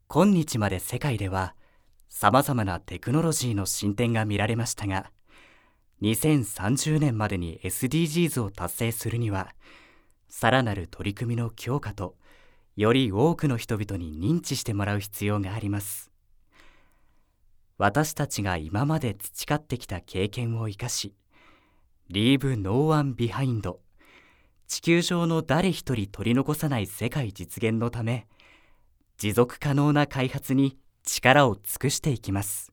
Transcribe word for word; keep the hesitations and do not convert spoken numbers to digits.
今日まで世界ではさまざまなテクノロジーの進展が見られましたが、にせんさんじゅうねんまでに エスディージーズ を達成するには、さらなる取り組みの強化と、より多くの人々に認知してもらう必要があります。私たちが今まで培ってきた経験を生かし、Leave No One Behind、地球上の誰一人取り残さない世界実現のため、持続可能な開発に力を尽くしていきます。